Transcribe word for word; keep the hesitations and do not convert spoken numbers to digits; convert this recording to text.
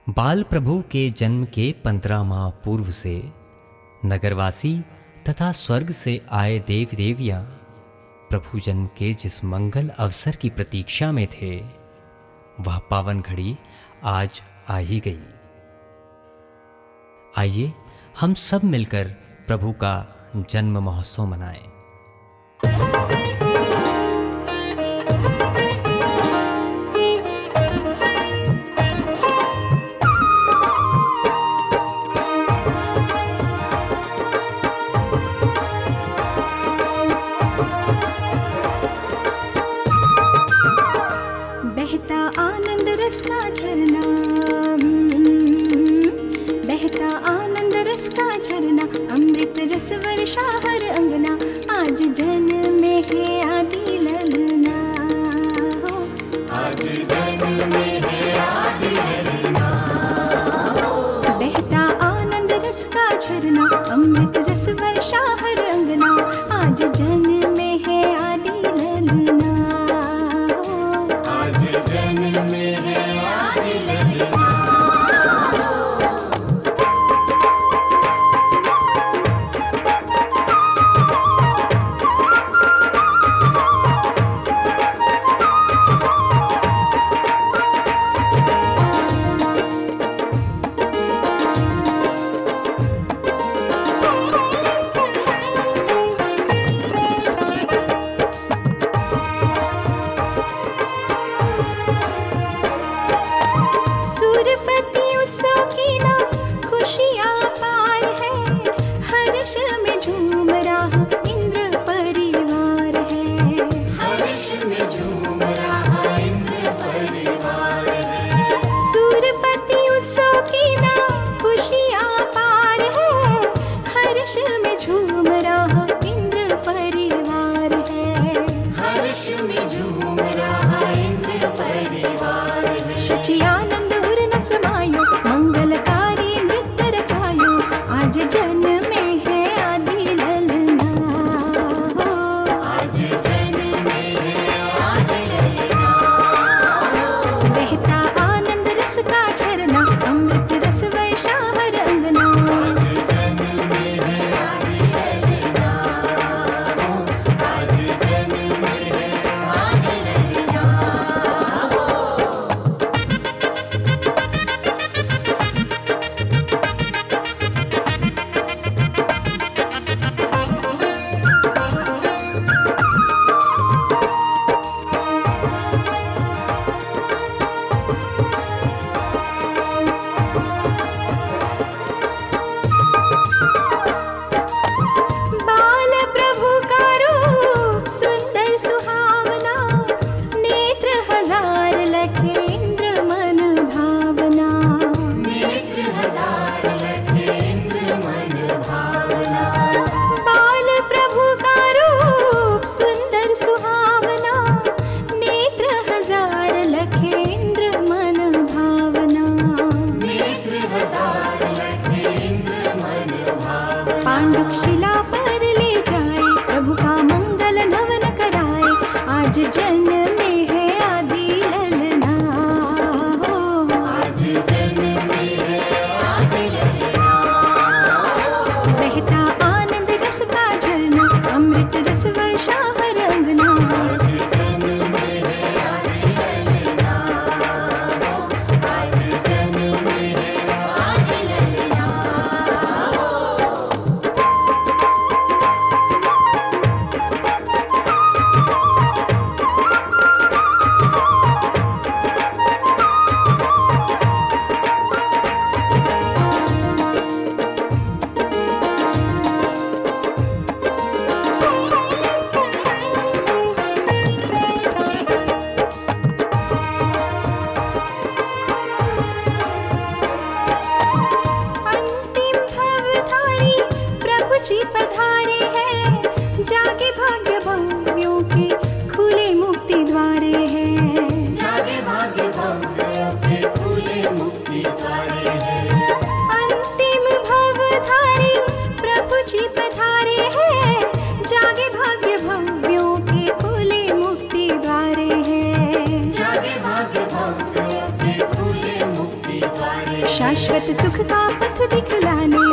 बाल प्रभु के जन्म के पंद्रह माह पूर्व से नगरवासी तथा स्वर्ग से आए देव देवियाँ प्रभु जन्म के जिस मंगल अवसर की प्रतीक्षा में थे, वह पावन घड़ी आज आ ही गई। आइए हम सब मिलकर प्रभु का जन्म महोत्सव मनाएं। बहता आनंद रस का झरना, बहता आनंद रस का झरना, अमृत रस वर्षा हर अंगना, आज जन्मे है आदि ललना हो, आज जन्मे है आदि ललना हो। बहता आनंद रस का झरना, अमृत रस वर्षा हर अंगना, आज जन्मे है आदि ललना हो, आज जन्मे है आदि ललना। सूरपति उत्सव की ना खुशियाँ पार है, हर्ष में झूम रहा इंद्र परिवार है, हर्ष में झूम रहा इंद्र परिवार है। सूरपति उत्सव की ना खुशियाँ पार है, हर्ष में झूम रहा इंद्र परिवार है, हर्ष में झूम रहा इंद्र परिवार है। शची आनंद उर न समायो, मंगलकारी नृत्य रचायो, आज जन्मे है आदि ललना हो, आज जन्मे है आदि ललना हो। बहता आनंद रस का झरना, अमृत रस वर्षा हर अंगना, आज जन्मे है आदि ललना हो, आज जन्मे है आदि ललना हो। बाल प्रभु का रूप सुंदर सुहावना, नेत्र हजार लखे इंद्र मन भावना, नेत्र हजार लखे इंद्र मन भावना। बाल प्रभु का रूप सुंदर सुहावना, नेत्र हजार लखे इंद्र मन भावना, नेत्र हजार लखे इंद्र मन भावना। पांडुक शिला पर ले जाए, प्रभु का मंगल नवन कराए, आज जन्मे है आदि ललना हो, आज जन्मे है आदि ललना हो। बहता आनंद रस का झरना, अमृत रस वर्षा हर अंगना, आज जन्मे है आदि ललना हो, आज जन्मे है आदि ललना हो। अंतिम भवधारी प्रभु जी पधारे हैं, जागे भाग्य भव्यों के खुले मुक्ति द्वारे हैं, जागे भाग्य भव्यों के खुले मुक्ति द्वारे हैं। अंतिम भवधारी प्रभु जी पधारे हैं, जागे भाग्य भव्यों के खुले मुक्ति द्वारे हैं, जागे भाग्य भव्यों के खुले मुक्ति द्वारे शाश्वत सुख का पथ दिखलाने।